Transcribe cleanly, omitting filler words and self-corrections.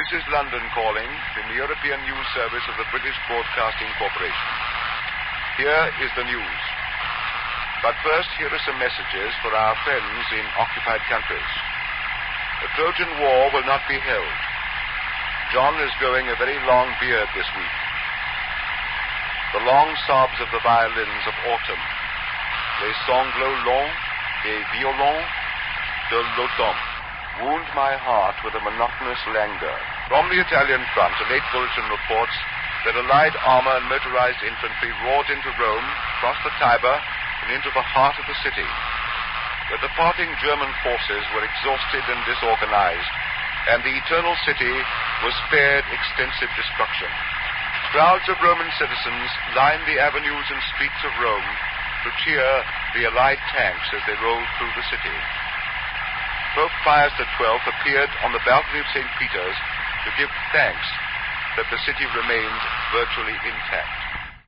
is London calling from the European News Service of the British Broadcasting Corporation. Here is the news. But first, here are some messages for our friends in occupied countries. The Trojan War will not be held. John is growing a very long beard this week. The long sobs of the violins of autumn. Les sanglots longs des violons de l'automne wound my heart with a monotonous languor. From the Italian front, a late bulletin reports that Allied armor and motorized infantry roared into Rome, crossed the Tiber, and into the heart of the city. The departing German forces were exhausted and disorganized, and the Eternal City was spared extensive destruction. Crowds of Roman citizens lined the avenues and streets of Rome to cheer the Allied tanks as they rolled through the city. Pope Pius XII appeared on the balcony of St. Peter's to give thanks that the city remained virtually intact.